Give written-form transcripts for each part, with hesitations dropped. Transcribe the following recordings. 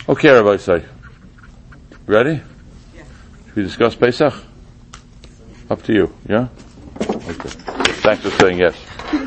Okay, everybody say. Ready? Yeah. Should we discuss Pesach? Up to you, yeah? Okay. Thanks for saying yes.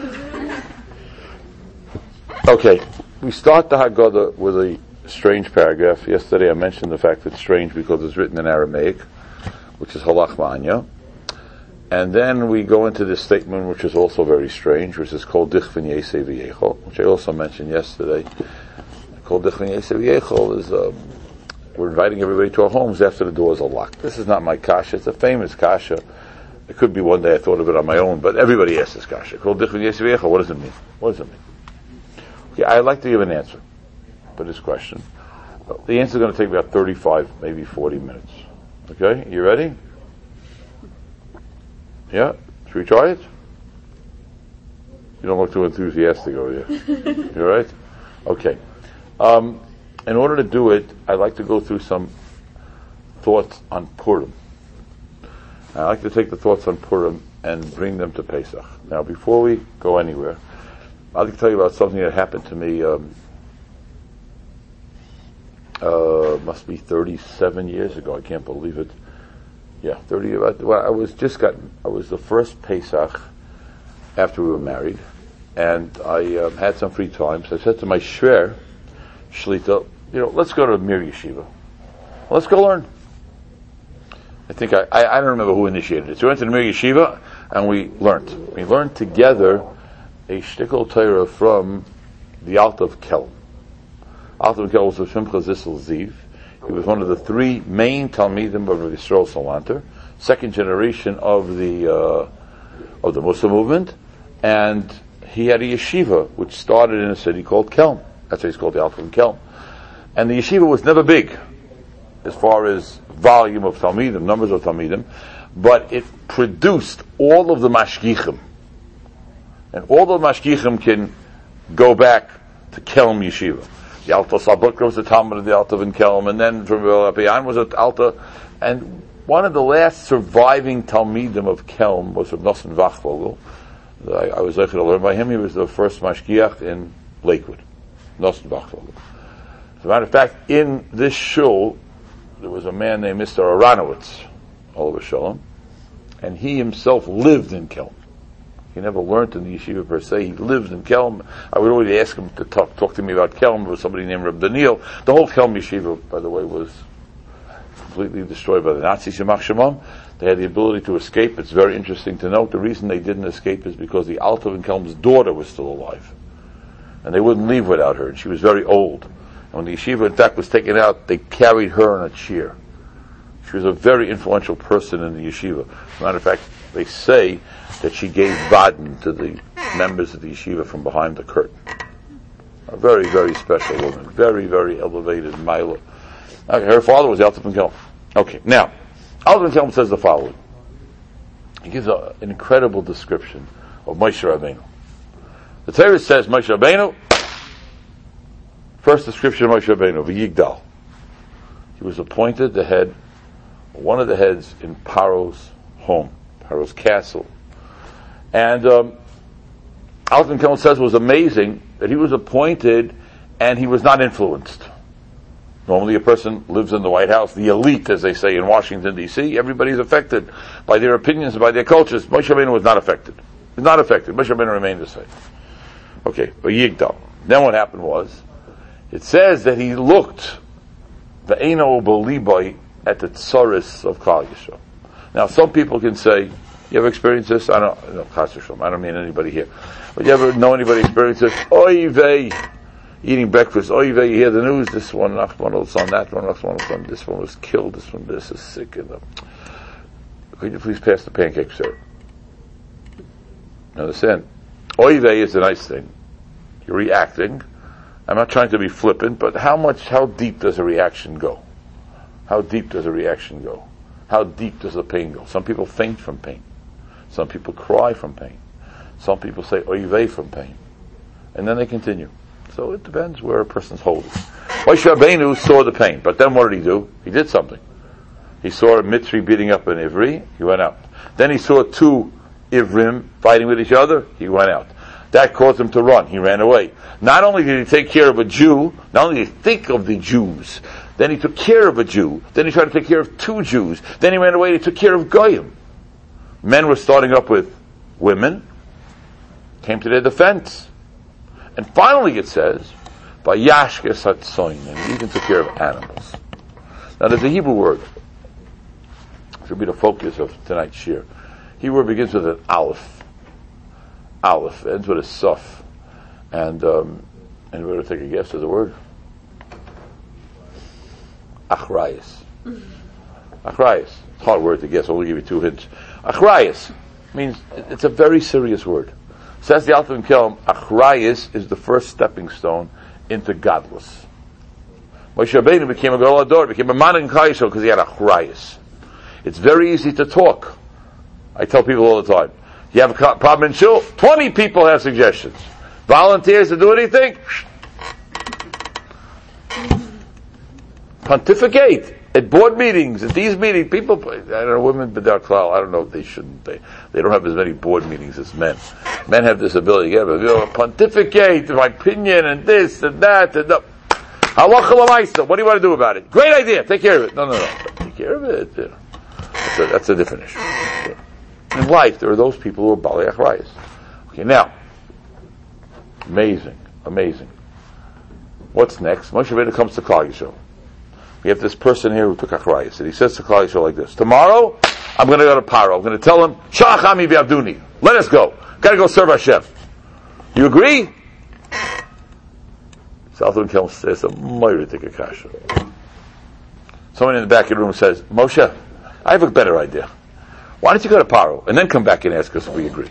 Okay, we start the Haggadah with a strange paragraph. Yesterday I mentioned the fact it's strange because it's written in Aramaic, which is Halach Ma'anya. And then we go into this statement, which is also very strange, which is called Dich V'Yesei V'Yechol, which I also mentioned yesterday. Called Dich V'Yesei V'Yechol is, we're inviting everybody to our homes after the doors are locked. This is not my kasha, it's a famous kasha. It could be one day I thought of it on my own, but everybody asks this kasha. Called Dich V'Yesei V'Yechol, what does it mean? What does it mean? Okay, I'd like to give an answer for this question. The answer is going to take about 35, maybe 40 minutes. Okay, you ready? Yeah? Should we try it? You don't look too enthusiastic over here. You alright? Okay. In order to do it, I'd like to go through some thoughts on Purim. I'd like to take the thoughts on Purim and bring them to Pesach. Now, before we go anywhere, I'd like to tell you about something that happened to me, must be 37 years ago. I can't believe it. Yeah, 30 years. Well, I was the first Pesach after we were married, and I had some free time, so I said to my shver, Shlita, let's go to Mir Yeshiva. Let's go learn. I think I don't remember who initiated it. So we went to the Mir Yeshiva, and we learned. We learned together a shtickle Torah from the Alta of Kelm. Alta of Kelm was of Shimcha Zissel Ziv. He was one of the three main Talmidim of Yisrael Salanter, second generation of the Mussar movement, and he had a yeshiva which started in a city called Kelm. That's why it's called the Alta of Kelm. And the yeshiva was never big as far as volume of Talmidim, numbers of Talmidim, but it produced all of the mashgichim. And all the mashgichim can go back to Kelm Yeshiva. The Alta Sabuk was the Talmud of the Alta in Kelm, and then from Rapian was at Alta. And one of the last surviving Talmidim of Kelm was from Nosson Wachvogel. I was able to learn by him. He was the first mashgiach in Lakewood, Nosson Wachvogel. As a matter of fact, in this shul, there was a man named Mr. Aronowitz, Oliver Shalom, and he himself lived in Kelm. He never learned in the yeshiva per se. He lived in Kelm. I would always ask him to talk to me about Kelm. There was somebody named Reb Daniel. The whole Kelm yeshiva, by the way, was completely destroyed by the Nazis. Yamach Shemam. They had the ability to escape. It's very interesting to note. The reason they didn't escape is because the Alta in Kelm's daughter was still alive, and they wouldn't leave without her. And she was very old. And when the yeshiva, in fact, was taken out, they carried her on a chair. She was a very influential person in the yeshiva. As a matter of fact, they say that she gave Baden to the members of the yeshiva from behind the curtain. A very, very special woman. Very, very elevated Mila. Okay, her father was Alta ben Kelm. Okay, now, Alta ben Kelm says the following. He gives an incredible description of Moshe Rabbeinu. The Torah says Moshe Rabbeinu, first description of Moshe Rabbeinu, V'yigdal. He was appointed the head, one of the heads in Paro's home, Paro's castle. And Alta ben Kelm says it was amazing that he was appointed and he was not influenced. Normally a person lives in the White House, the elite, as they say in Washington, D.C., everybody's affected by their opinions and by their cultures. Moshe Rabbeinu was not affected. He was not affected. Moshe Rabbeinu remained the same. Okay, but Yigdal. Then what happened was, it says that he looked, Ve'eno B'libai, at the tsaris of Klal Yisrael. Now some people can say, you ever experienced this? I don't mean anybody here. But you ever know anybody experience this? Oy vey, eating breakfast. Oy vey, you hear the news. This one, Nachman's son, that one, Nachman's son. This one was killed. This one, this is sick. Could you please pass the pancake, sir? You understand? Oy vey is a nice thing. You're reacting. I'm not trying to be flippant, but how deep does a reaction go? How deep does a reaction go? How deep does the pain go? Some people faint from pain. Some people cry from pain. Some people say oy vey from pain. And then they continue. So it depends where a person's holding. Moshe Rabbeinu saw the pain, but then what did he do? He did something. He saw a Mitzri beating up an Ivri, he went out. Then he saw two Ivrim fighting with each other, he went out. That caused him to run. He ran away. Not only did he take care of a Jew, not only did he think of the Jews, then he took care of a Jew. Then he tried to take care of 2 Jews. Then he ran away and he took care of Goyim. Men were starting up with women, came to their defense. And finally it says, Vayashkes hatzoin, and he even took care of animals. Now there's a Hebrew word. It should be the focus of tonight's shir. Hebrew word begins with an aleph. Aleph, ends with a suf. And anybody want to take a guess at the word? Achrayas. Achrayas. It's a hard word to guess, I'll only give you 2 hints. Achrayas means, it's a very serious word. Says the Alter Kelm, Achrayas is the first stepping stone into godless. Moshe Rabbeinu became a Gadol Hador, became a man in Klal Yisrael because he had Achrayas. It's very easy to talk. I tell people all the time, you have a problem in shul, 20 people have suggestions. Volunteers to do anything? Pontificate at board meetings, at these meetings. People, I don't know, women b'dar klal, I don't know if they shouldn't. They don't have as many board meetings as men. Men have this ability, pontificate, my opinion, and this, and that, and that. Halacha l'maisa, what do you want to do about it? Great idea, take care of it. No. Take care of it. That's a different issue. In life, there are those people who are balei achrayas. Okay, now, amazing. What's next? Moshe Rabbeinu comes to Klal Yisrael. We have this person here who took achrayas, and he says to Klal Yisrael like this: tomorrow, I'm going to go to Paro. I'm going to tell him, Shalach ami v'avduni. Let us go. Got to go serve Hashem. You agree? Southern Kelm says a moiritik kasha. Someone in the back of the room says, Moshe, I have a better idea. Why don't you go to Paro and then come back and ask us if we agree?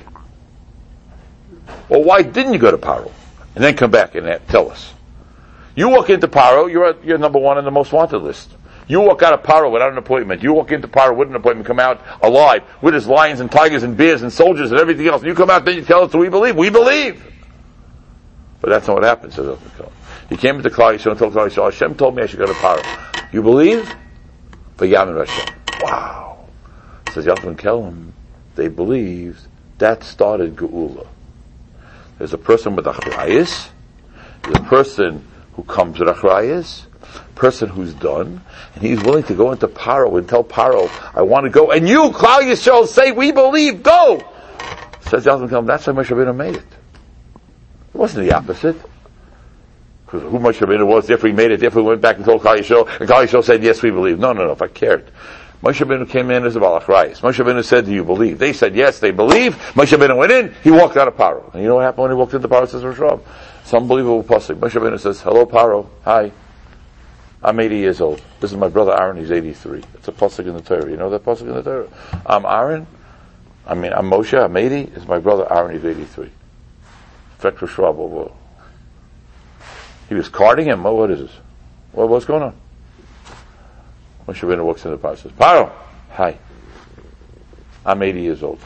Or why didn't you go to Paro and then come back and tell us? You walk into Paro, you're number 1 on the most wanted list. You walk out of Paro without an appointment. You walk into Paro with an appointment, come out alive with his lions and tigers and bears and soldiers and everything else. And you come out, then you tell us we believe. We believe. But that's not what happened, says Elton. He came into Klal Yisrael and told Klal Yisrael, Hashem told me I should go to Paro. You believe? V'yamin Hashem. Wow. Says Yalkut Kelm, they believed. That started Geula. There's a person with achrayas. There's a person who comes with achrayas. Person who's done, and he's willing to go into Paro and tell Paro, I want to go, and you, Klal Yisrael, say, we believe, go! Says Yalkut Kelm, that's how Moshe Rabbeinu made it. It wasn't the opposite. Because who Moshe Rabbeinu was, therefore he made it, therefore he went back and told Klal Yisrael, and Klal Yisrael said, yes, we believe. No, if I cared. Moshe Rabbeinu came in as a Baal Achrayas. Moshe Rabbeinu said, do you believe? They said, yes, they believe. Moshe Rabbeinu went in, he walked out of Paro. And you know what happened when he walked into Paro? Says Rosh. It's unbelievable pasuk. Moshe Rabbeinu says, hello Paro, hi. I'm 80 years old. This is my brother Aaron, he's 83. It's a pasuk in the Torah. You know that pasuk in the Torah? I'm Aaron. I'm Moshe, I'm 80. It's my brother Aaron, he's 83. Fekra Shwab. He was carting him. What is this? What's going on? Moshe Rabbeinu walks in the Paro and says, Paro, hi. I'm 80 years old.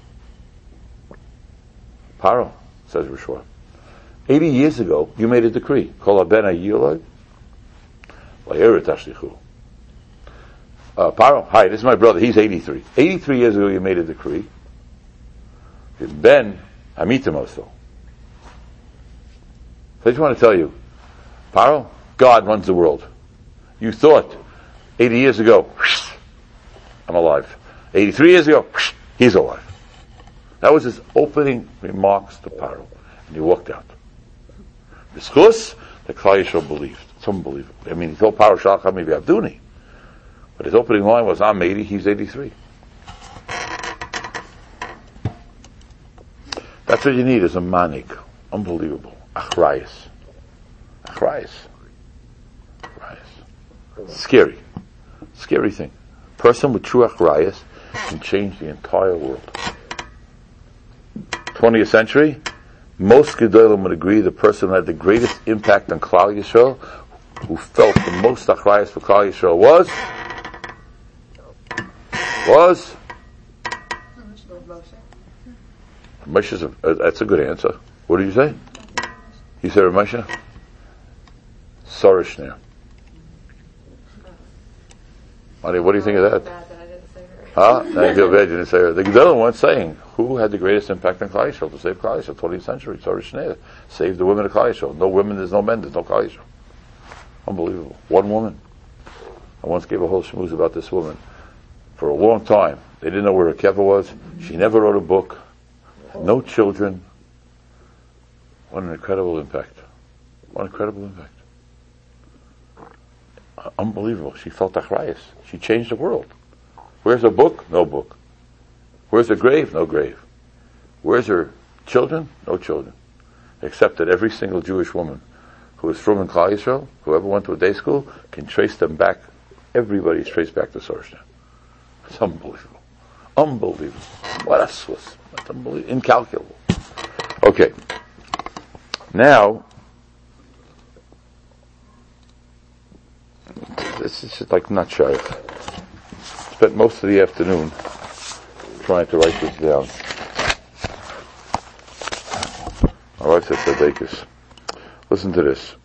Paro, says Rishwa, 80 years ago, you made a decree. Kol haben hayilad, la'eret tashlichu. Paro, hi, this is my brother, he's 83. 83 years ago, you made a decree. Ben, hamitim also. So I just want to tell you, Paro, God runs the world. You thought 80 years ago, I'm alive. 83 years ago, he's alive. That was his opening remarks to Paro. And he walked out. B'schus, the Klal Yisrael believed. It's unbelievable. I mean, he told Paro, Shalach ami v'avduni. But his opening line was, I'm 80, he's 83. That's what you need is a manik. Unbelievable. Achrayas. Scary. Scary thing. A person with true achrayas can change the entire world. 20th century, most gedolim would agree the person who had the greatest impact on Klal Yisrael, who felt the most achrayas for Klal Yisrael was Moshe. That's a good answer. What did you say? You said Moshe? Sorishner. What do you think of that? Now you feel bad you didn't say her. The Gedolim weren't saying who had the greatest impact on Klal Yisrael to save Klal Yisrael, 20th century, Torah Shnei, save the women of Klal Yisrael. No women, there's no men, there's no Klal Yisrael. Unbelievable. One woman. I once gave a whole shmooze about this woman. For a long time, they didn't know where her keva was. She never wrote a book. No children. What an incredible impact. What an incredible impact. Unbelievable. She felt achrayus. She changed the world. Where's her book? No book. Where's her grave? No grave. Where's her children? No children. Except that every single Jewish woman who is from Klal Yisrael, whoever went to a day school, can trace them back. Everybody's traced back to Sorshna. It's unbelievable. Unbelievable. What a Swiss. That's unbelievable. Incalculable. Okay. Now, this is just like not shy. Spent most of the afternoon trying to write this down. My wife said Tzaddikus. Listen to this.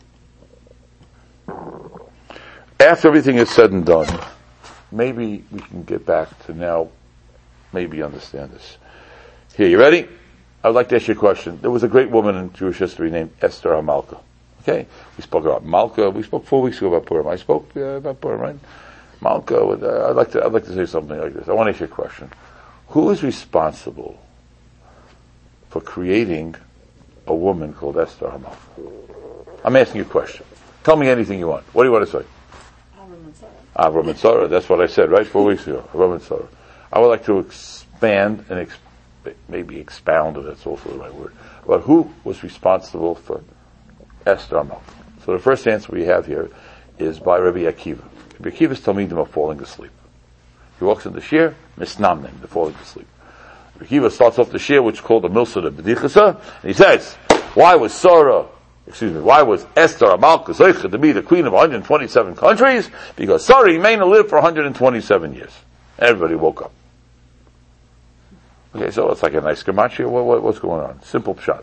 After everything is said and done, maybe we can get back to now, maybe understand this. Here, you ready? I would like to ask you a question. There was a great woman in Jewish history named Esther HaMalka. Okay? We spoke about Malka. We spoke 4 weeks ago about Purim. I spoke about Purim, right? Malka. I'd like to say something like this. I want to ask you a question. Who is responsible for creating a woman called Esther HaMalka? I'm asking you a question. Tell me anything you want. What do you want to say? Avram and Sarah. That's what I said, right? 4 weeks ago. Avram and Sarah. I would like to expand and maybe expound, if that's also the right word, about who was responsible for Esther HaMalka. So the first answer we have here is by Rabbi Akiva. Rabbi Akiva's Talmidim are falling asleep. He walks in the shir, misnamnim, they're falling asleep. Rabbi Akiva starts off the shir, which is called the Milsa de B'dichasa, and he says, why was Esther HaMalka Zoicha to be the queen of 127 countries? Because Sarah Imena lived for 127 years. Everybody woke up. Okay, so it's like a nice gematria. What's going on? Simple pshat.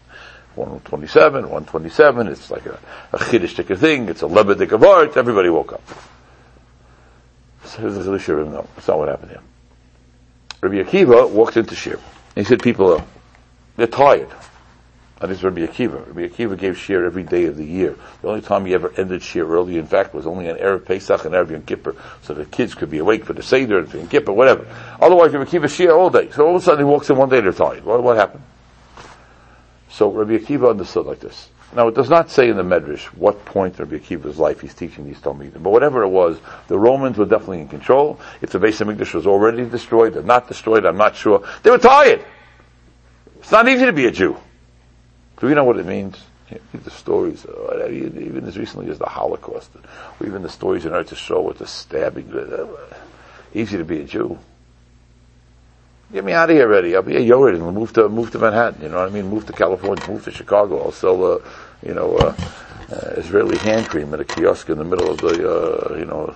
127, it's like a chiddush thing, it's a lebedik of art, everybody woke up. So this is the shir, no, that's not what happened here. Rabbi Akiva walked into shir. He said, people they're tired. And this is Rabbi Akiva. Rabbi Akiva gave shir every day of the year. The only time he ever ended shir early, in fact, was only on Erev Pesach and Erev Yom Kippur, so the kids could be awake for the Seder and Yom Kippur, whatever. Otherwise, Rabbi Akiva shir all day. So all of a sudden he walks in one day, they're tired. What happened? So Rabbi Akiva understood like this. Now it does not say in the Medrash what point in Rabbi Akiva's life he's teaching these Talmidim, but whatever it was, the Romans were definitely in control. If the Beis HaMikdash was already destroyed or not destroyed, I'm not sure. They were tired. It's not easy to be a Jew. Do we know what it means? Read the stories, even as recently as the Holocaust, or even the stories in Eretz Yisrael with the stabbing. Easy to be a Jew. Get me out of here already. I'll be a Yored and move to Manhattan. You know what I mean? Move to California, move to Chicago. I'll sell, Israeli hand cream at a kiosk in the middle of the,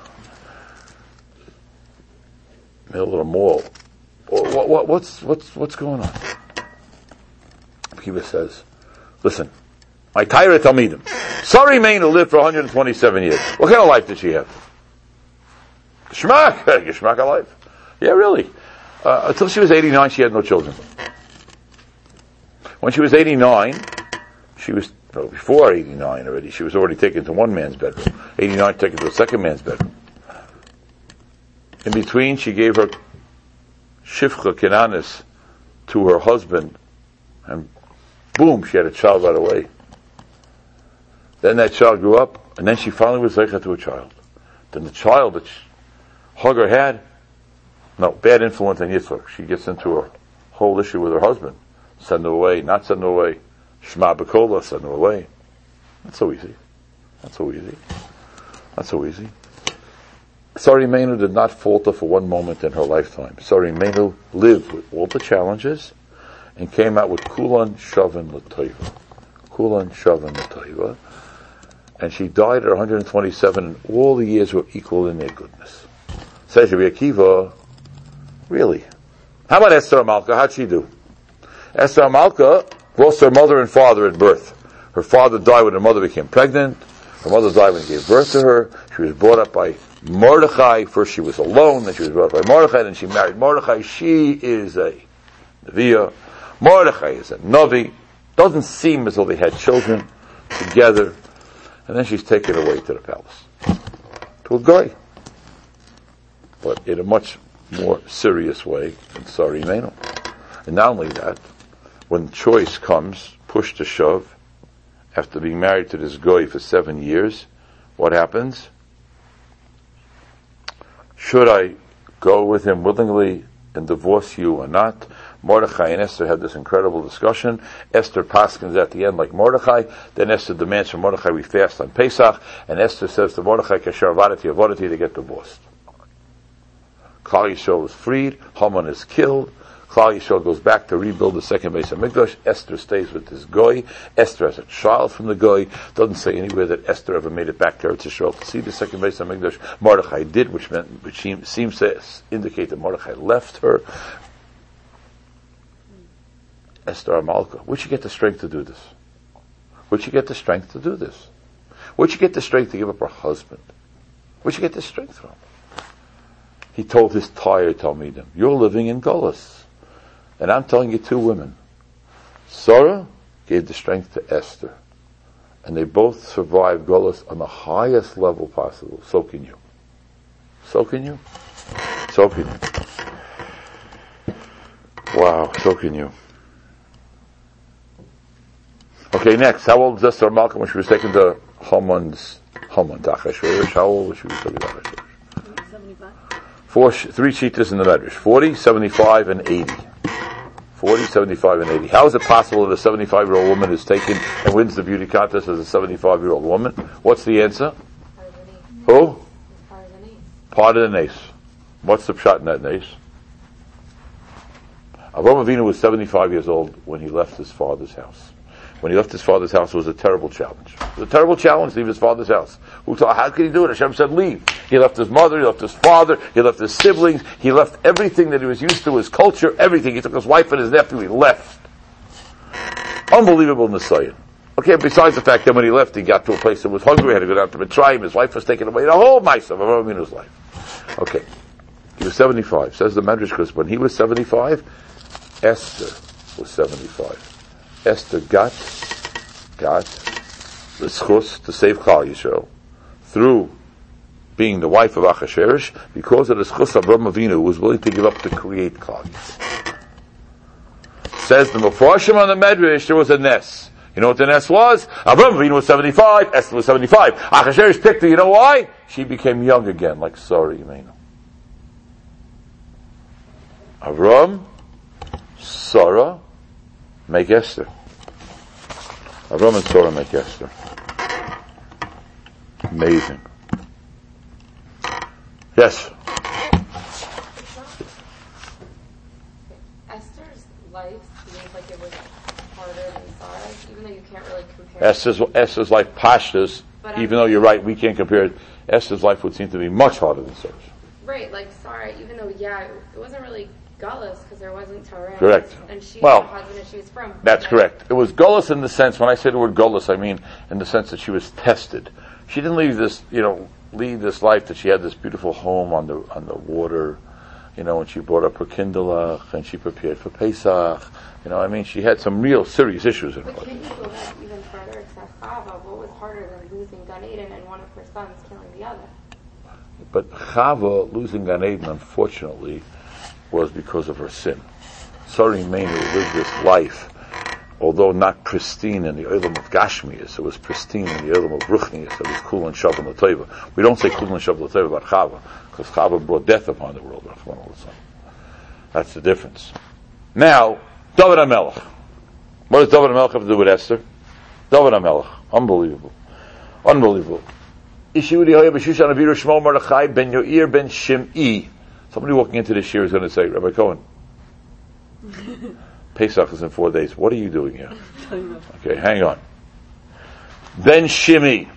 middle of the mall. What's going on? Akiva says, listen, my Taira Talmidim, Sarah Imena lived for 127 years. What kind of life did she have? Geschmack of life. Yeah, really. Until she was 89, she had no children. When she was 89, before 89 already, she was already taken to one man's bedroom. 89 taken to a second man's bedroom. In between, she gave her Shifcha Kenanis to her husband, and boom, she had a child right away. Then that child grew up, and then she finally was zeicha to a child. Then the child that Hagar had, bad influence on Yitzchak. She gets into a whole issue with her husband. Send her away, not send her away. Shema B'kola, send her away. Not so easy. Sarah Imenu did not falter for one moment in her lifetime. Sarah Imenu lived with all the challenges and came out with Kulan Shavan L'Toiva. And she died at 127, and all the years were equal in their goodness. Says Rabbi Akiva, really? How about Esther HaMalka? How'd she do? Esther HaMalka lost her mother and father at birth. Her father died when her mother became pregnant. Her mother died when he gave birth to her. She was brought up by Mordechai. First she was alone, then she was brought up by Mordechai, then she married Mordechai. She is a Neviah. Mordechai is a Navi. Doesn't seem as though they had children together. And then she's taken away to the palace. To a guy. But in a much more serious way than Sarah Imeinu. And not only that, when choice comes, push to shove, after being married to this guy for 7 years, what happens? Should I go with him willingly and divorce you or not? Mordechai and Esther had this incredible discussion. Esther paskins at the end like Mordechai. Then Esther demands from Mordechai we fast on Pesach. And Esther says to Mordechai, Kasher avadati avadati, they get divorced. Klal Yisrael is freed. Haman is killed. Klal Yisrael goes back to rebuild the second Beis HaMikdash. Esther stays with this goy. Esther has a child from the goy. Doesn't say anywhere that Esther ever made it back to Eretz Yisrael to see the second Beis HaMikdash. Mordechai did, which seems to indicate that Mordechai left her. Esther Amalka. Where'd she get the strength to do this? Where'd she get the strength to do this? Where'd she get the strength to give up her husband? Where'd she get the strength from? He told his tired Talmidim, you're living in Golus. And I'm telling you two women. Sarah gave the strength to Esther. And they both survived Golus on the highest level possible. So can you. So can you. So can you. Wow, so can you. Okay, next. How old is Esther Malcolm when she was taken to Haman to Achashverosh? How old was she when she was taken to Achashverosh? 75. Three cheetahs in the Medrash. 40, 75, and 80. 40, 75, and 80. How is it possible that a 75-year-old woman is taken and wins the beauty contest as a 75-year-old woman? What's the answer? Who? Part of the nace. What's the pshat in that nace? Avraham Avinu was 75 years old when he left his father's house. When he left his father's house, it was a terrible challenge. It was a terrible challenge to leave his father's house. How could he do it? Hashem said, leave. He left his mother, he left his father, he left his siblings, he left everything that he was used to, his culture, everything. He took his wife and his nephew, he left. Unbelievable Nisayan. Okay, besides the fact that when he left, he got to a place that was hungry, he had to go down to Mitzrayim, his wife was taken away, the whole mice of Avraham Avinu's life. Okay. He was 75. Says the Medrash, because when he was 75, Esther was 75. Esther got the schus to save Klal Yisrael through being the wife of Achashverosh because of the schus of Avraham Avinu who was willing to give up to create Klal Yisrael. Says the Mefarshim on the Medrash, there was a nes. You know what the nes was? Avraham Avinu was 75, Esther was 75. Achashverosh picked her, you know why? She became young again, like Sarah Imeinu. Avram, Sarah, make Esther. Avram and Sarah make Esther. Amazing. Yes? Esther's life seems like it was harder than Sarah's, even though you can't really compare. Esther's life, Pashtas, even though you're right, we can't compare it. Esther's life would seem to be much harder than Sarah's. Right, like Sarah, even though, it wasn't really Gullus because there wasn't Torah. Correct. And she had a husband and she was from. That's correct. It was Gullus in the sense, when I say the word Gullus, I mean in the sense that she was tested. She didn't leave this life that she had this beautiful home on the water, and she brought up her kindlech and she prepared for Pesach. She had some real serious issues in her life. But can you go back even further to Chava? What was harder than losing Gan Eden and one of her sons killing the other? But Chava losing Gan Eden, unfortunately, was because of her sin. Sarah Imeinu lived this life, although not pristine in the Olam of Gashmias, it was pristine in the Olam of Ruchnias, it was Kul and Shav and L'Teva. We don't say Kul and Shav and L'Teva about Chava, because Chava brought death upon the world. That's the difference. Now, David HaMelech. What does David HaMelech have to do with Esther? David HaMelech. Unbelievable. Ishuri Hoya B'Shushan Aviru Shmo Mordechai ben Yoir ben Shim'i. Somebody walking into this year is going to say, Rabbi Cohen, Pesach is in 4 days. What are you doing here? Okay, hang on. Ben Shimi.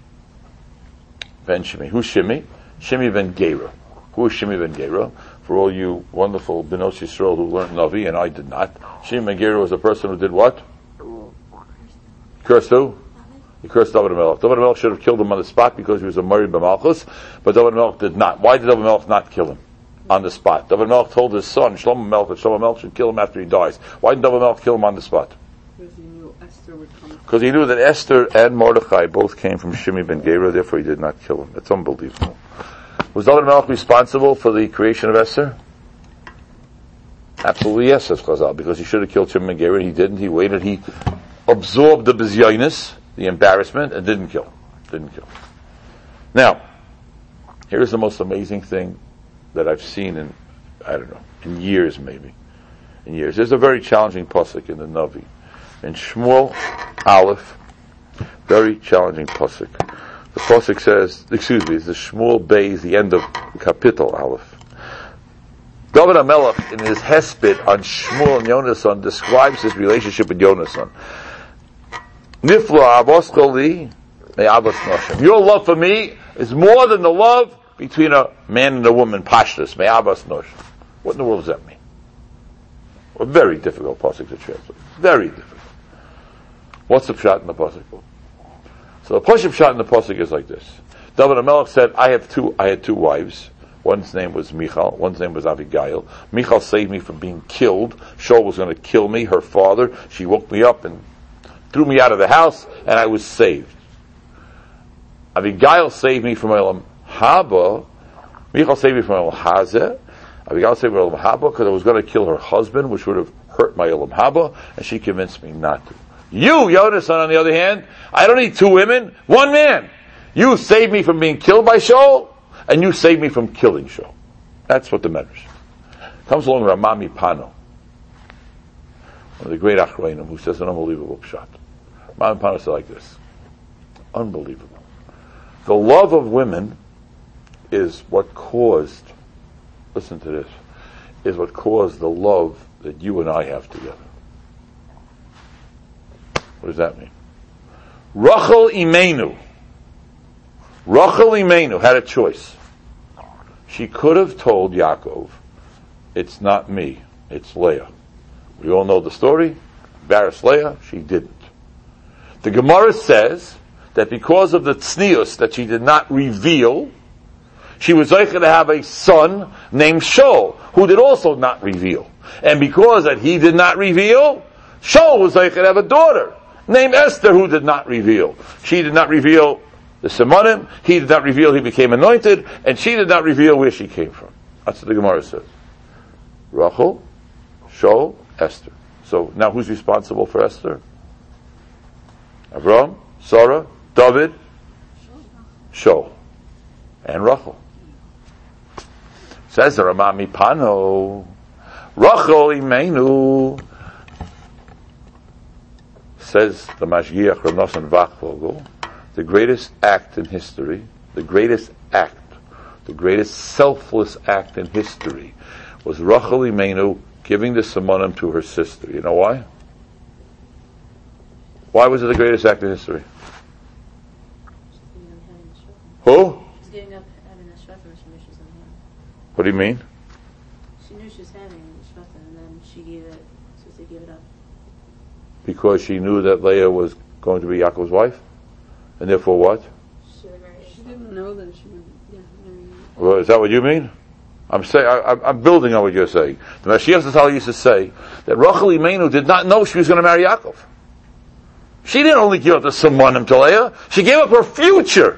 Who's Shimi? Shimi ben Gera. Who is Shimi ben Gera? For all you wonderful B'nai Yisrael who learned Navi, and I did not. Shimi ben Gera was a person who did what? Cursed who? He cursed David HaMelech. David HaMelech should have killed him on the spot because he was a Marid B'Malchus, but David HaMelech did not. Why did David HaMelech not kill him on the spot? David HaMelech told his son, Shlomo HaMelech, that Shlomo HaMelech should kill him after he dies. Why didn't David HaMelech kill him on the spot? Because he knew Esther would come. Because he knew that Esther and Mordechai both came from Shimi ben Gera, therefore he did not kill him. It's unbelievable. Was David HaMelech responsible for the creation of Esther? Absolutely yes, says Chazal, because he should have killed Shimi ben Gera, and he didn't. He waited, he absorbed the bizyonis, the embarrassment, and didn't kill. Now, here's the most amazing thing that I've seen in, in years maybe. In years. There's a very challenging pasuk in the Navi. In Shmuel Aleph, very challenging pasuk. The pasuk says, it's the Shmuel Beis, the end of Kapitel Aleph. David HaMelech, in his Hesped on Shmuel and Yonasan, describes his relationship with Yonasan. Nifla avoskoli me'avos noshim. Your love for me is more than the love between a man and a woman. Pashtus me'avos noshim. What in the world does that mean? A very difficult pasuk to translate. Very difficult. What's the pshat in the pasuk? So the pshat in the pasuk is like this. David HaMelech said, I had two wives. One's name was Michal. One's name was Abigail. Michal saved me from being killed. Shaul was going to kill me. Her father. She woke me up and threw me out of the house, and I was saved. Abigail saved me from Elam Haba. Michal saved me from Elam Hazeh. Abigail saved me from Elam Haba because I was going to kill her husband, which would have hurt my Elam Haba, and she convinced me not to. You, Yonasan, on the other hand, I don't need two women, one man. You saved me from being killed by Shaul, and you saved me from killing Shaul. That's what the matters. Comes along Ramami Pano, one of the great Achronim, who says an unbelievable pshat. Ramami Pano said like this. Unbelievable. The love of women is what caused, listen to this, is what caused the love that you and I have together. What does that mean? Rachel Imenu had a choice. She could have told Yaakov, it's not me, it's Leah. We all know the story. Embarrassed Leah, she didn't. The Gemara says that because of the tznius that she did not reveal, she was likely to have a son named Shaul, who did also not reveal. And because that he did not reveal, Shaul was likely to have a daughter named Esther, who did not reveal. She did not reveal the Simonim, he did not reveal he became anointed, and she did not reveal where she came from. That's what the Gemara says. Rachel, Shaul, Esther. So now who's responsible for Esther? Avram, Sarah, David, Shaul, and Rachel. Says the Ramami Pano, Rachel Imenu. Says the Mashgiach Rav Nosson Wachvogel, the greatest act in history, the greatest selfless act in history was Rachel Imenu giving the Simonim to her sister. You know why? Why was it the greatest act in history? Who? She's giving up having a shvatim when she knew she was going to have. What do you mean? She knew she was having a shvatim, and then she gave it up. Because she knew that Leah was going to be Yaakov's wife? And therefore what? She didn't know that she would, marry. Well, is that what you mean? I'm building on what you're saying. The Mashiach Zatzal used to say that Rachel Imenu did not know she was going to marry Yaakov. She didn't only give up the Simonim to Leah, she gave up her future.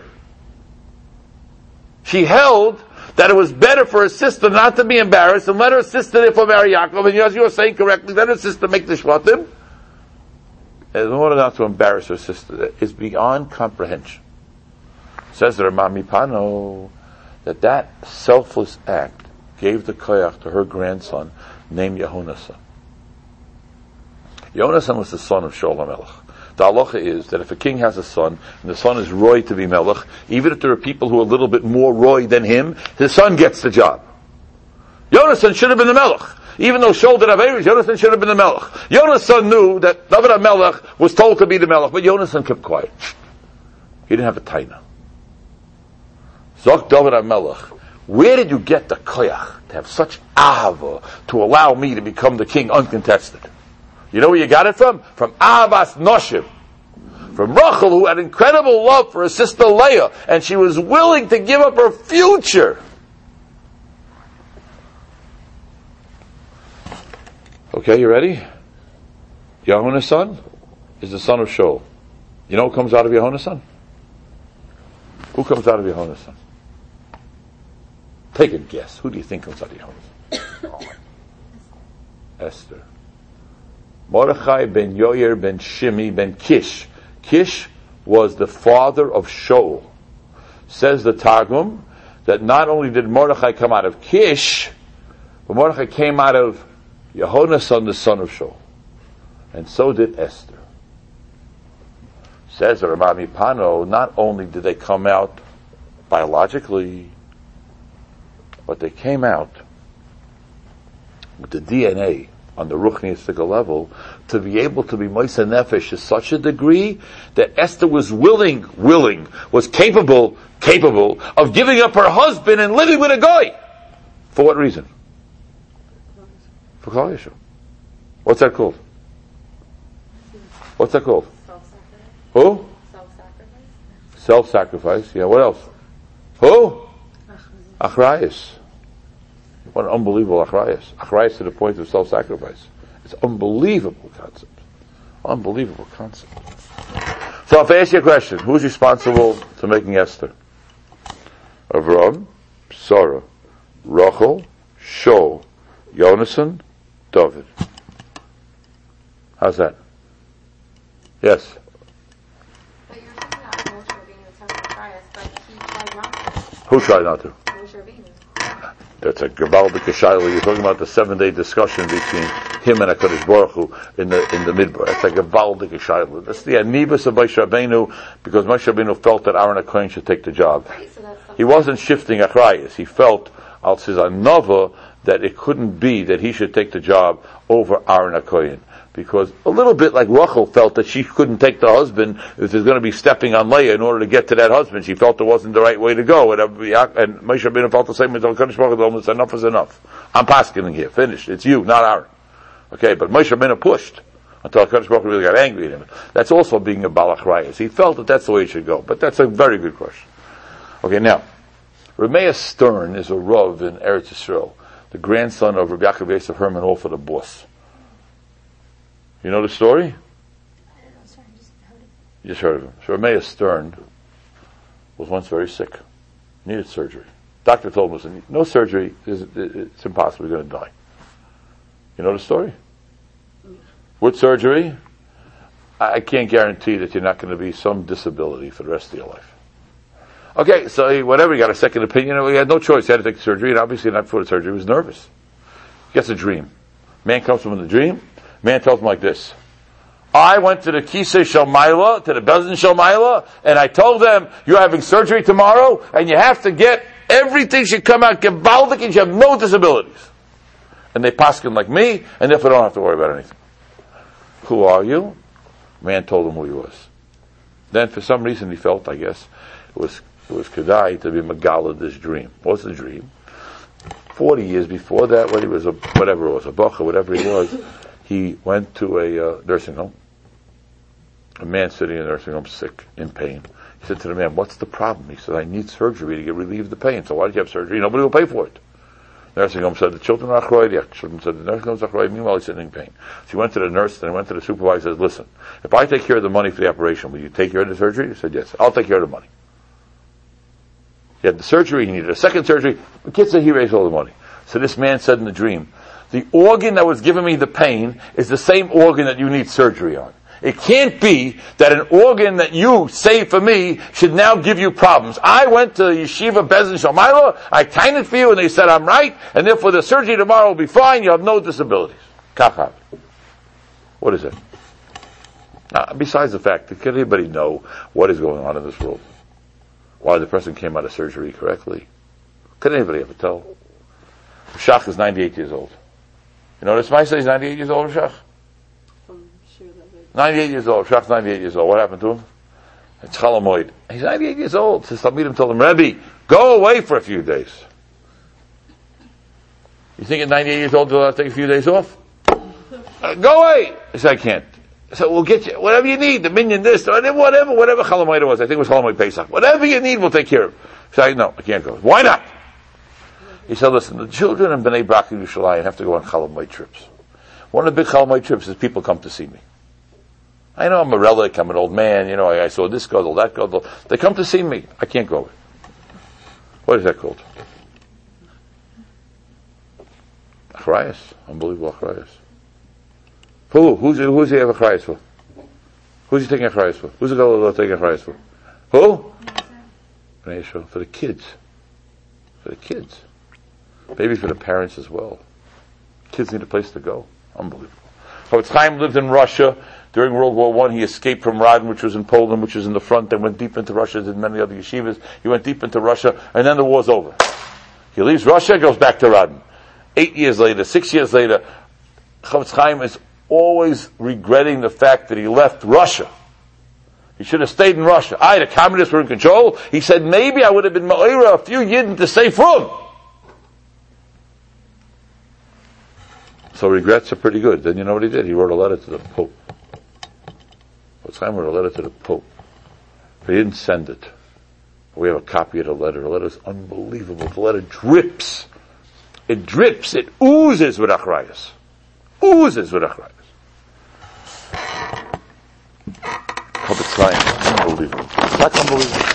She held that it was better for her sister not to be embarrassed and let her sister therefore marry Yaakov, and as you were saying correctly, let her sister make the Shvatim, in order not to embarrass her sister. Is beyond comprehension. Says the Ramami Pano that selfless act gave the koyach to her grandson named Yehonasan. Yehonasan was the son of Shaul HaMelech. The halacha is that if a king has a son, and the son is roy to be melech, even if there are people who are a little bit more roy than him, his son gets the job. Yonasan should have been the melech. Even though Shaul did have Eresh, Yonasan should have been the melech. Yonasan knew that David HaMelech was told to be the melech, but Yonasan kept quiet. He didn't have a taina. Zok David HaMelech, where did you get the koyach to have such ahava to allow me to become the king uncontested? You know where you got it from? From Ahavas Noshim. from Rachel, who had incredible love for her sister Leah, and she was willing to give up her future. Okay, you ready? Yehona's son is the son of Shaul. You know who comes out of Yehona's son? Who comes out of Yehona's son? Take a guess. Who do you think comes out of Yehona's son? Esther. Mordechai ben Yoyer ben Shimi ben Kish. Kish was the father of Shaul. Says the Targum that not only did Mordechai come out of Kish, but Mordechai came out of Yehona's son, the son of Shaul. And so did Esther. Says the Ramah Mipano, not only did they come out biologically, but they came out with the DNA on the Ruchnistic level to be able to be Moisa Nefesh to such a degree that Esther was was capable of giving up her husband and living with a guy. For what reason? For Klal Yisrael. What's that called? What's that called? Self-sacrifice. Who? Self-sacrifice. Self-sacrifice. Yeah, what else? Who? Achrayus. What an unbelievable achrayus. Achrayus to the point of self-sacrifice. It's an unbelievable concept. Unbelievable concept. So if I ask you a question, who's responsible to making Esther? Avram, Sarah, Rachel, Shaul, Yonasan, David. How's that? Yes. But you're talking about Moshe Rabbeinu and Zacharias, but he tried not to. Who tried not to? Moshe Rabbeinu. That's a Gavaldik Shaila. You're talking about the 7-day discussion between him and HaKadosh Baruch Hu in the Midbar. That's a Gavaldik Shaila. That's the Anibus of Moshe Rabbeinu, because Moshe Rabbeinu felt that Aaron HaKohen should take the job. Right, so that's He wasn't shifting Achrayas. He felt, Al Nova, that it couldn't be that he should take the job over Aaron HaKohen. Because a little bit like Rachel felt that she couldn't take the husband if there's going to be stepping on Leah in order to get to that husband. She felt it wasn't the right way to go. And Moshe Rabbeinu felt the same way. Enough is enough. I'm paskening here. Finished. It's you, not Aaron. Okay, but Moshe Rabbeinu pushed until HaKadosh Baruch Hu really got angry at him. That's also being a Balach Rayas. He felt that that's the way it should go. But that's a very good question. Okay, now, Rameh Stern is a Rav in Eretz Yisrael, the grandson of Rabbi Yaakov Yosef Herman Hofer, the boss. You know the story? I don't know, sorry, I just heard it. You just heard of him. So Rameh Stern was once very sick, needed surgery. Doctor told him, listen, no surgery, it's impossible, you're going to die. You know the story? With surgery, I can't guarantee that you're not going to be some disability for the rest of your life. Okay, so he got a second opinion, he had no choice, he had to take the surgery, and obviously not before the surgery, he was nervous. He gets a dream. Man comes from the dream, man tells him like this: I went to the Kisei Shalmaila, to the Bezin Shalmaila, and I told them, you're having surgery tomorrow, and you have to get, everything should come out gevaldik, and you have no disabilities. And they paskin like me, and therefore don't have to worry about anything. Who are you? Man told him who he was. Then for some reason he felt, I guess, it was Kedai to be Megala this dream. What's the dream? 40 years before that, when he was a Bacha, whatever he was, he went to a nursing home. A man sitting in a nursing home, sick, in pain. He said to the man, what's the problem? He said, I need surgery to get relieved the pain. So why did you have surgery? Nobody will pay for it. The nursing home said, the children are achrayed. The children said, the nursing home is achrayed. Meanwhile, he's sitting in pain. So he went to the nurse, then he went to the supervisor and said, listen, if I take care of the money for the operation, will you take care of the surgery? He said, yes, I'll take care of the money. He had the surgery, he needed a second surgery. The kid said he raised all the money. So this man said in the dream, the organ that was giving me the pain is the same organ that you need surgery on. It can't be that an organ that you saved for me should now give you problems. I went to Yeshiva Bezin Shalmaila, I timed it for you, and they said I'm right, and therefore the surgery tomorrow will be fine, you have no disabilities. Kachab. What is it? Now, besides the fact, can anybody know what is going on in this world? Why the person came out of surgery correctly? Can anybody ever tell? Shach is 98 years old. You know this Maisa? He's 98 years old, Shach? 98 years old. Shach's 98 years old. What happened to him? It's Chalamoid. He's 98 years old. So Talmidim told him, Rebbe, go away for a few days. You think at 98 years old you'll have to take a few days off? Go away! He said, I can't. So we'll get you whatever you need, the minion this, whatever Chalamoid was. I think it was Chalamoid Pesach. Whatever you need, we'll take care of. So I no, I can't go. Why not? He said, listen, the children in Bnei Brak and Yerushalayim have to go on Chalamoid trips. One of the big Chalamoid trips is people come to see me. I know I'm a relic, I'm an old man, I saw this gadol, that gadol. They come to see me. I can't go. What is that called? Achrayas. Unbelievable Achrayas. Who's he have Achrayas for? Who's he taking Achrayas for? Who's the gadol taking Achrayas for? Who? For the kids. For the kids. Maybe for the parents as well. Kids need a place to go. Unbelievable. Chofetz Chaim lived in Russia during World War I. He escaped from Radin, which was in Poland, which was in the front, then went deep into Russia, did many other yeshivas. He went deep into Russia, and then the war's over. He leaves Russia, goes back to Radin. 8 years later, 6 years later, Chofetz Chaim is always regretting the fact that he left Russia. He should have stayed in Russia. The communists were in control. He said, maybe I would have been ma'ira a few yidden to stay from. So regrets are pretty good. Then you know what he did? He wrote a letter to the Pope. Chofetz Chaim wrote a letter to the Pope. But he didn't send it. We have a copy of the letter. The letter is unbelievable. The letter drips. It drips. It oozes with achrayas. Oozes with achrayas. Chofetz Chaim. Unbelievable. That's unbelievable.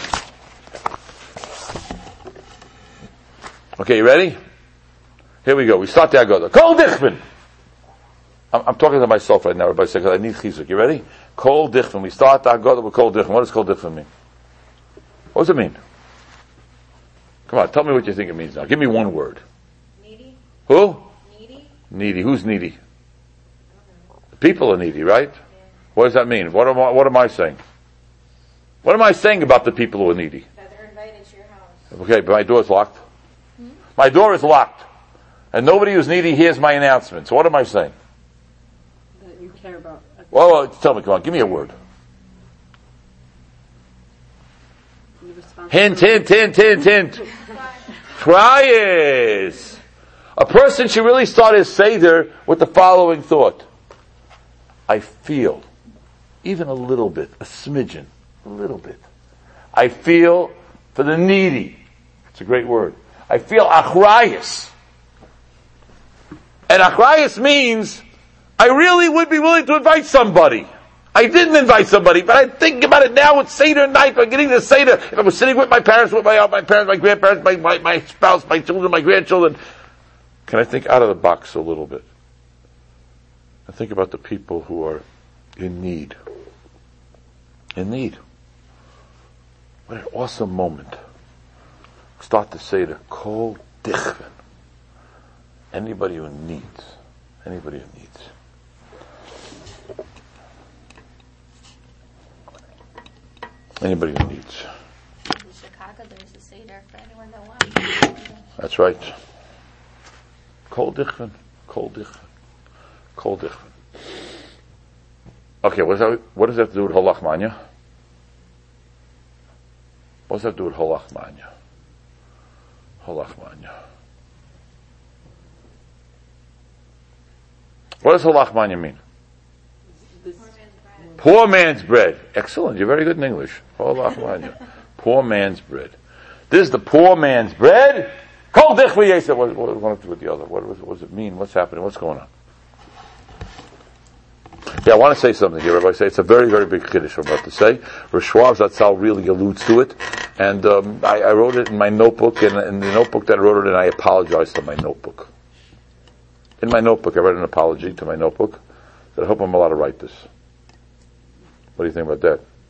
Okay, you ready? Here we go. We start the Agoda. Kol Dichvin. I'm talking to myself right now, Rabbi Sekal. I need chizuk. You ready? Kol Dichvin. We start the Agoda with Kol Dichvin. What does Kol Dichvin mean? What does it mean? Come on, tell me what you think it means now. Give me one word. Needy. Who? Needy. Needy. Who's needy? The people are needy, right? Yeah. What does that mean? What am I saying? What am I saying about the people who are needy? That they're invited to your house. Okay, but my door's locked. My door is locked. And nobody who's needy hears my announcement. So what am I saying? That you care about. Well, tell me, come on, give me a word. Hint. Try it. A person should really start his Seder with the following thought. I feel, even a little bit, a smidgen, a little bit. I feel for the needy. It's a great word. I feel achrayas. And achrayas means I really would be willing to invite somebody. I didn't invite somebody, but I think about it now with Seder night. I'm getting the Seder. If I was sitting with my parents, with my parents, my grandparents, my spouse, my children, my grandchildren, can I think out of the box a little bit? And think about the people who are in need. In need. What an awesome moment. Start the Seder. Kol Dichvin. Anybody who needs. Anybody who needs. Anybody who needs. In Chicago, there's a Seder for anyone that wants. That's right. Kol Dichvin. Kol Dichvin. Kol Dichvin. Okay, what does that have to do with Holach Manya? What does that have to do with Holach Manya? Holach Manya. What does Holach Manya mean? Poor man's bread. Excellent. You're very good in English. Holach Manya. Poor man's bread. This is the poor man's bread. Kol Dichvin Yesef. What does it do with the other? What does it mean? What's happening? What's going on? Yeah, I want to say something here, Rabbi. It's a very, very big chiddush I'm about to say. Rosh Zatzal really alludes to it. And I wrote it in my notebook, and in the notebook that I wrote it in, I apologized to my notebook. In my notebook, I wrote an apology to my notebook, that I hope I'm allowed to write this. What do you think about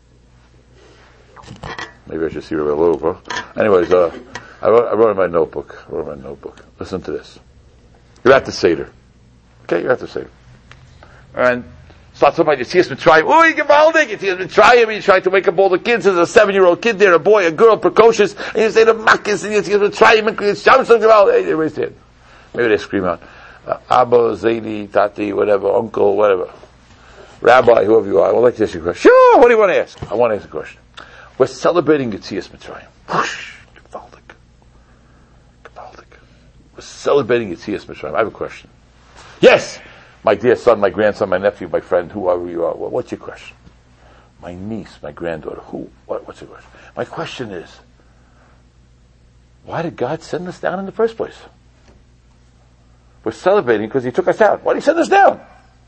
that? Maybe I should see Rabbi Lou, huh? Anyways, I wrote in my notebook. Listen to this. You're at the Seder. Okay, you're at the Seder. And start talking about Yetzias Mitzrayim. Oh, you gewaldig! Yetzias Mitzrayim. You try to wake up all the kids. There's a 7-year-old kid there, a boy, a girl, precocious. And you say the Makkis and Yetzias Mitzrayim and Yetzias Mitzrayim. They raise their hand. Maybe they scream out, Abba, Zaidi, Tati, whatever, Uncle, whatever. Rabbi, whoever you are. I would like to ask you a question. Sure, what do you want to ask? I want to ask a question. We're celebrating Yetzias Mitzrayim. Whoosh! Gewaldig. We're celebrating Yetzias Mitzrayim. I have a question. Yes! My dear son, my grandson, my nephew, my friend, whoever you are, what's your question? My niece, my granddaughter, what's your question? My question is, why did God send us down in the first place? We're celebrating because He took us out. Why did He send us down?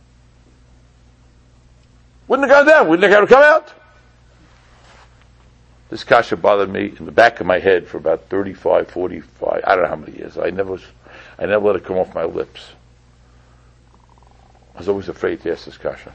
Wouldn't have gone down. Wouldn't have come out. This kasha bothered me in the back of my head for about 35, 45, I don't know how many years. I never let it come off my lips. I was always afraid to ask this kasha.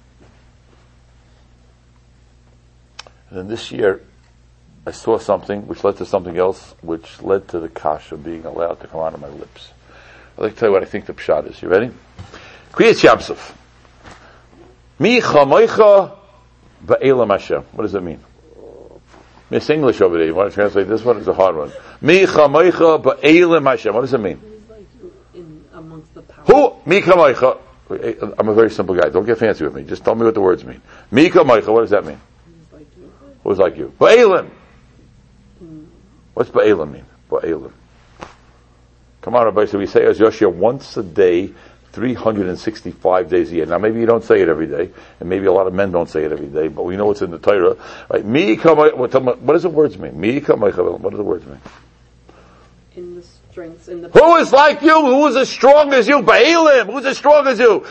And then this year, I saw something which led to something else, which led to the kasha being allowed to come out of my lips. I'd like to tell you what I think the pshat is. You ready? Kriyas Yamsuf. Mi chamoicha ba'elam Hashem. What does it mean? Miss English over there. You want to translate this one? It's a hard one. Mi chamoicha ba'elam Hashem. What does it mean? He's like in amongst the power. Who? Mi chamoicha. I'm a very simple guy. Don't get fancy with me. Just tell me what the words mean. Mi chamoicha. What does that mean? He's like you. Who's like you? Ba'elam. What's ba'elam mean? Ba'elam. Come on, everybody. So we say as Yoshia once a day, 365 days a year. Now, maybe you don't say it every day, and maybe a lot of men don't say it every day, but we know it's in the Torah. Right? What does the words mean? What do the words mean? In the strengths, in the... Who is like you? Who is as strong as you? Ba'elim. Who's as strong as you?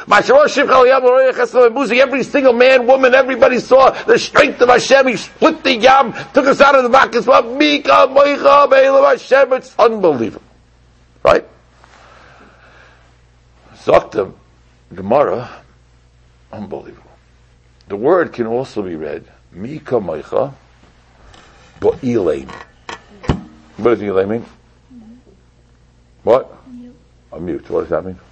Every single man, woman, everybody saw the strength of Hashem. He split the yam, took us out of the back. It's unbelievable. Right? Zakta Gemara, unbelievable. The word can also be read, Mika Maicha, Ba'ilaim. What does Ilaim mean? What? A mute. What does that mean?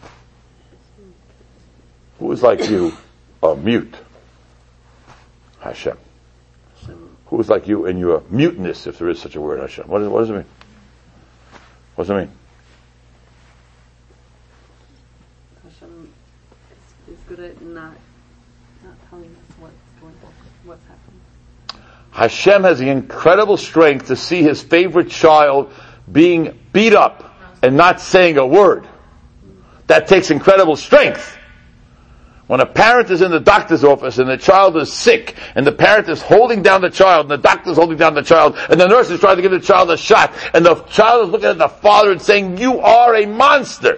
Who is like you? A mute. Hashem. Who is like you in your muteness, if there is such a word, Hashem? What does it mean? What does it mean? Hashem is good at not telling us what's going on, what's happening. Hashem has the incredible strength to see His favorite child being beat up and not saying a word. That takes incredible strength. When a parent is in the doctor's office and the child is sick and the parent is holding down the child and the doctor is holding down the child and the nurse is trying to give the child a shot and the child is looking at the father and saying, "You are a monster."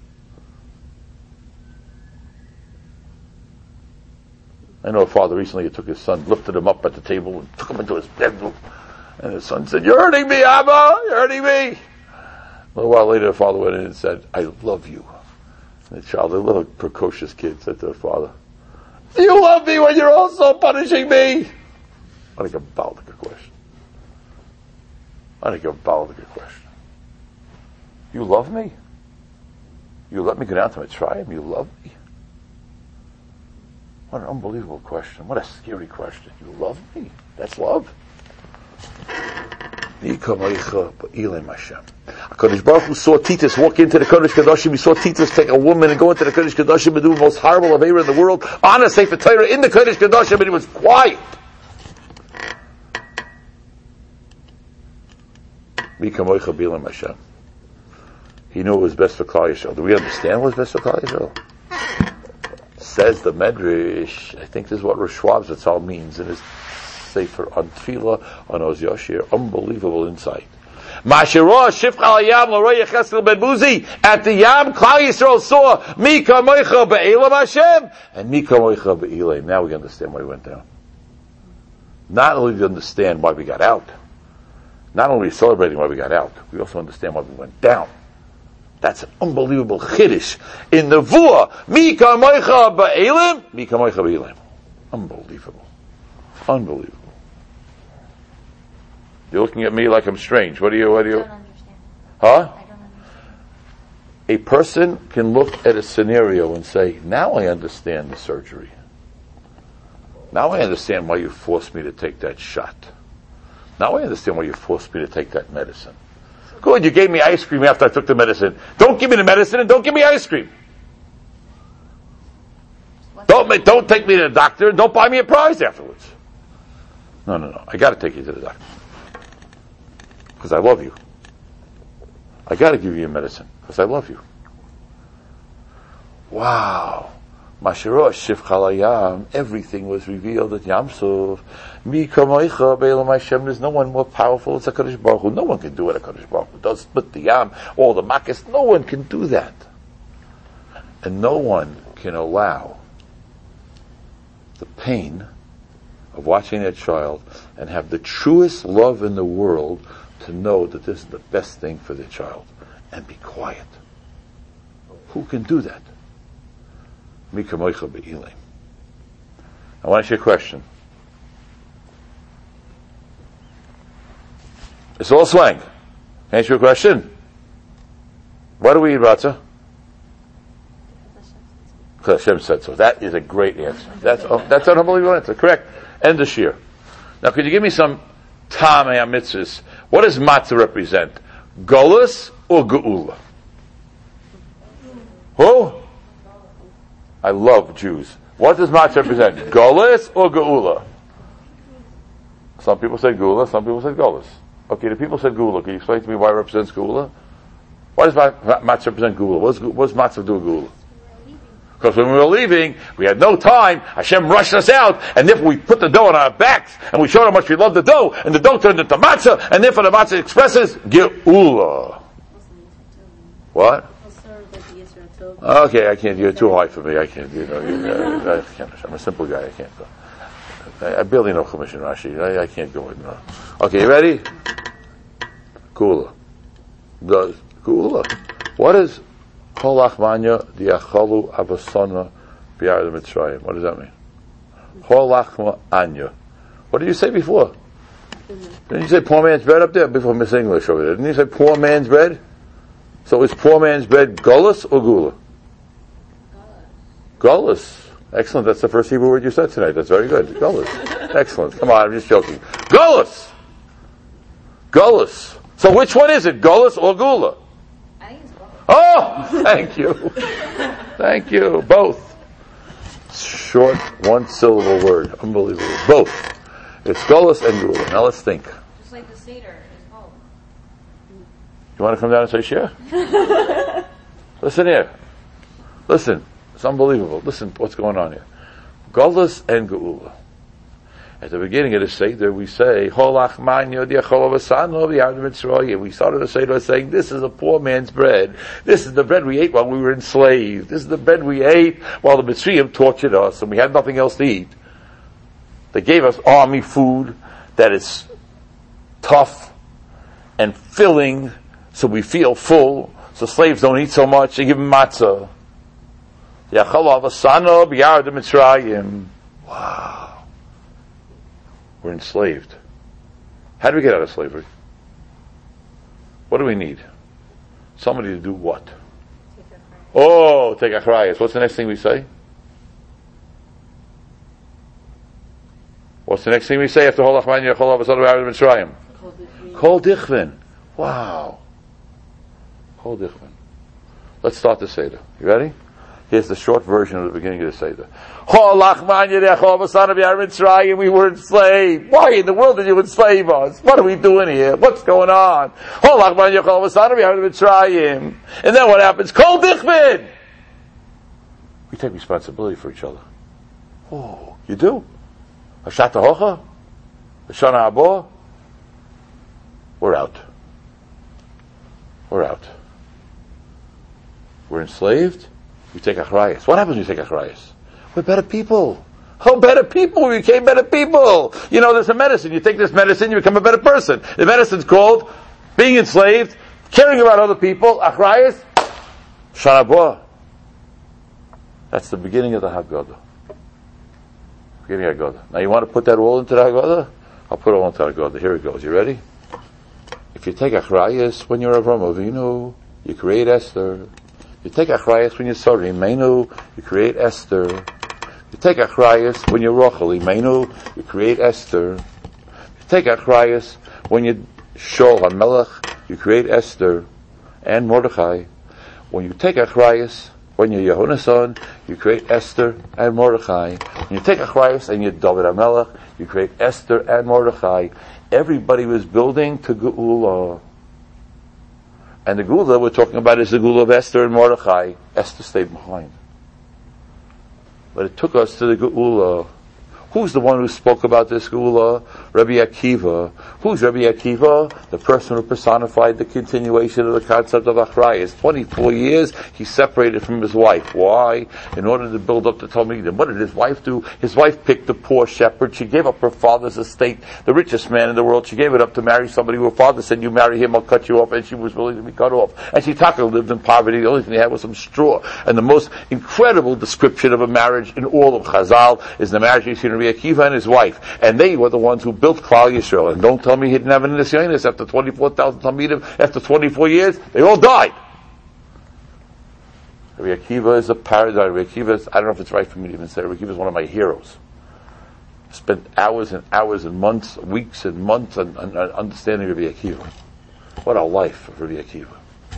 I know a father recently took his son, lifted him up at the table and took him into his bedroom, and his son said, "You're hurting me, Abba, you're hurting me." A little while later the father went in and said, "I love you." And the child, a little precocious kid, said to the father, "Do you love me when you're also punishing me?" I think a baldic question. You love me? You let me go down to Mitzrayim? You love me? What an unbelievable question. What a scary question. You love me? That's love? HaKadosh Baruch Hu saw Titus walk into the Kodesh Kodashim. He saw Titus take a woman and go into the Kodesh Kodashim and do the most horrible avera in the world on a Sefer Torah in the Kodesh Kodashim, and he was quiet. He knew it was best for Klal Yisrael. Do we understand what was best for Klal Yisrael? Says the Medrash, I think this is what Rosh Schwab Zatzal means in his Sefer on Tefillah, on Oz Yashir. Unbelievable insight. At the Yam, Klal Yisrael saw Mika Moicha Be'elam Hashem and Mika Moicha Be'elam. Now we understand why we went down. Not only do we understand why we got out, not only are we celebrating why we got out, we also understand why we went down. That's an unbelievable chiddush in the Vua. Mika Moicha Be'elam, Mika Moicha Be'elam. Unbelievable. You're looking at me like I'm strange. What do you? I don't understand. Huh? I don't understand. A person can look at a scenario and say, "Now I understand the surgery. Now I understand why you forced me to take that shot. Now I understand why you forced me to take that medicine. Good, you gave me ice cream after I took the medicine. Don't give me the medicine and don't give me ice cream. Don't take me to the doctor and don't buy me a prize afterwards. No. I got to take you to the doctor. Because I love you. I got to give you a medicine because I love you. Wow. Mashirosh Shivchalayam, everything was revealed at Yamsuf. Mi kamoicha be'elam Hashem, there's no one more powerful as HaKadosh Baruch Hu. No one can do what HaKadosh Baruch Hu does. Split the Yam, all the Makkos, no one can do that. And no one can allow the pain of watching that child and have the truest love in the world to know that this is the best thing for the child and be quiet. Who can do that? I want to ask you a question. It's all slang. Can I ask you a question? Why do we eat matzah? Because Hashem said so. That is a great answer. That's an unbelievable answer. Correct. End of shir. Now, could you give me some Tamei HaMitzvahs? What does matzah represent? Golus or Geula? Who? I love Jews. What does matzah represent? Golus or Geula? Some people say Geula, some people say Golus. Okay, the people said Geula. Can you explain to me why it represents Geula? Why does matzah represent Geula? What does matzah do with Geula? Because when we were leaving, we had no time. Hashem rushed us out, and therefore we put the dough on our backs, and we showed how much we loved the dough, and the dough turned into matzah, and therefore the matzah expresses Geula. What? Okay, I can't. You're too high for me. I can't. I can't. I'm a simple guy. I can't go. I barely know Chumash and Rashi. I can't go in. No. Okay, you ready? Geula. Geula. What is Kol Achmanya Diachalu Abasana B'Yar Mitzrayim? What does that mean? Kol Achmanya. What did you say before? Didn't you say poor man's bread up there? Before Miss English over there. Didn't you say poor man's bread? So is poor man's bread Golus or Geula? Golus. Excellent. That's the first Hebrew word you said tonight. That's very good. Golus. Excellent. Come on, I'm just joking. Golus. Golus. So which one is it? Golus or Geula? Oh, thank you. Thank you. Both. Short, one syllable word. Unbelievable. Both. It's Golus and Geula. Now let's think. Just like the Seder is both. You want to come down and say share? Listen here. Listen. It's unbelievable. Listen what's going on here. Golus and Geula. At the beginning of the Seder, we say, we started the Seder saying, this is a poor man's bread. This is the bread we ate while we were enslaved. This is the bread we ate while the Mitzrayim tortured us and we had nothing else to eat. They gave us army food that is tough and filling, so we feel full, so slaves don't eat so much. They give them matzah. Wow. We're enslaved. How do we get out of slavery? What do we need? Somebody to do what? Take achrayas. What's the next thing we say? What's the next thing we say after Hol Achman Yechol Avasad Mitzrayim? Kol Dichvin. Wow. Kol Dichvin. Let's start the Seder. You ready? Here's the short version of the beginning of the Seder. We were enslaved. Why in the world did you enslave us? What are we doing here? What's going on? And then what happens? Kol Dichvin. We take responsibility for each other. Oh, you do? Hashat Hocha? Shana Haba? We're out. We're out. We're enslaved. We take achrayas. What happens when you take achrayas? We're better people. Oh, better people. We became better people. You know, there's a medicine. You take this medicine, you become a better person. The medicine's called being enslaved, caring about other people, achrayas, shanabah. That's the beginning of the Haggadah. Beginning of Haggadah. Now you want to put that all into the Haggadah? I'll put it all into the Haggadah. Here it goes. You ready? If you take achrayas when you're Avram Avinu, you create Esther. You take achrayas when you're Sarah Imenu, you create Esther. You take achrayas when you're Rochel Imenu, you create Esther. You take achrayas when you're Shaul HaMelech, you create Esther and Mordechai. When you take achrayas when you're Yehonasan, you create Esther and Mordechai. When you take achrayas and you're David HaMelech, you create Esther and Mordechai. Everybody was building to Geula. And the Geula we're talking about is the Geula of Esther and Mordechai. Esther stayed behind. But it took us to the Geula. Who's the one who spoke about this Geula? Rabbi Akiva. Who's Rabbi Akiva? The person who personified the continuation of the concept of Achrayas. 24 years, he separated from his wife. Why? In order to build up the Talmidim. What did his wife do? His wife picked a poor shepherd. She gave up her father's estate, the richest man in the world. She gave it up to marry somebody who her father said, you marry him, I'll cut you off. And she was willing to be cut off. And she lived in poverty. The only thing they had was some straw. And the most incredible description of a marriage in all of Chazal is the marriage between Rabbi Akiva and his wife. And they were the ones who built Klal Yisrael. And don't tell me he didn't have an Nisyonis after 24,000 Talmidim, after 24 years, they all died. Rabbi Akiva is a paradigm. Rabbi Akiva is, I don't know if it's right for me to even say, Rabbi Akiva is one of my heroes. Spent hours and hours and months, weeks and months on understanding Rabbi Akiva. What a life of Rabbi Akiva.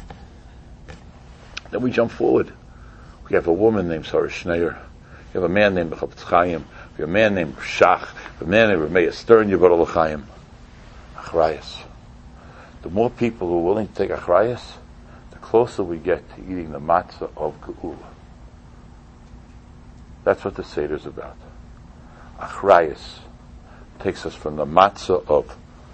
Then we jump forward. We have a woman named Sarah Schneier. We have a man named Chafetz Chaim. We have a man named Shach. We have a man named Meir Stern Yibor L'Chaim. Achrayas. The more people who are willing to take Achrayas, the closer we get to eating the matzah of Geula. That's what the Seder is about. Achrayas takes us from the matzah of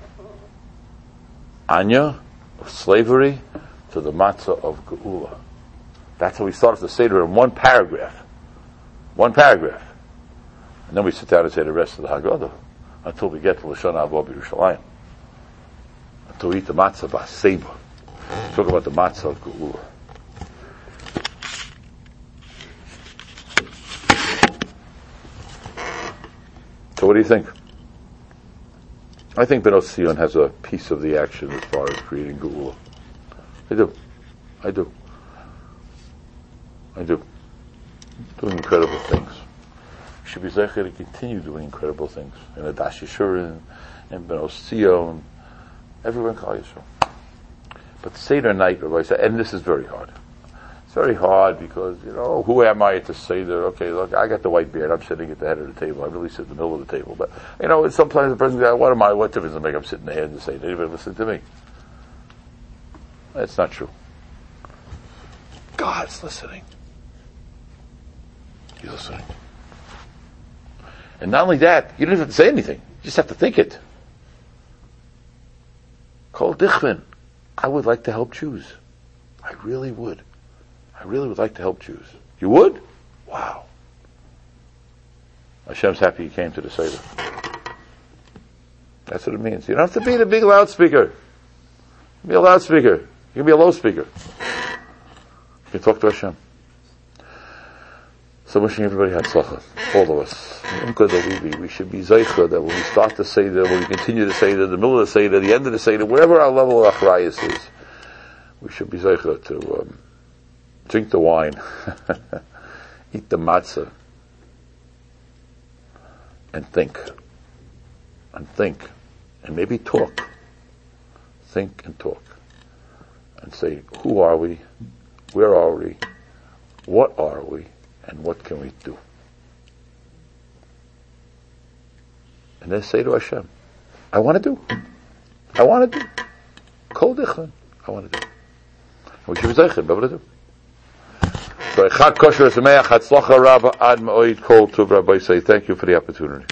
Anya, of slavery, to the matzah of Geula. That's how we start the Seder in one paragraph. One paragraph. And then we sit down and say the rest of the Haggadah until we get to Lashon Haba B'Yerushalayim. Until we eat the matzah b'Seba. Talk about the matzah of Geula. So what do you think? I think Bnei Zion has a piece of the action as far as creating Geula. I do. Doing incredible things. We should be zecher to continue doing incredible things. In Adash Yeshurin, in Bnei Zion, everywhere in Klal Yisrael. But Seder night, Rabbi said, and this is very hard. It's very hard because, who am I to say that, okay, look, I got the white beard, I'm sitting at the head of the table, I really sit in the middle of the table. But, sometimes the person goes, what difference does it make? I'm sitting there and say, they didn't even listen to me. That's not true. God's listening. He's listening. And not only that, you don't have to say anything. You just have to think it. Kol Dichvin. I would like to help Jews. I really would. I really would like to help Jews. You would? Wow. Hashem's happy you came to the Seder. That's what it means. You don't have to be the big loudspeaker. Be a loudspeaker. You can be a low speaker. You can talk to Hashem. So wishing everybody Hatzlacha, all of us. We should be zeicha that when we start to say that, when we continue to say that, the middle of the Seder, the end of the Seder, whatever our level of Achrayas is, we should be zeicha to drink the wine, eat the matzah, and think, and maybe talk. Think and talk, and say, who are we? Where are we? What are we? And what can we do? And then say to Hashem, I want to do. Kol Dichlan. I want to do. We should be zeicher, be able to do. So, Chag Kosher Sameach Hatzlacha Rabba Ad Ma'od Kol Tov Rabbi say, thank you for the opportunity.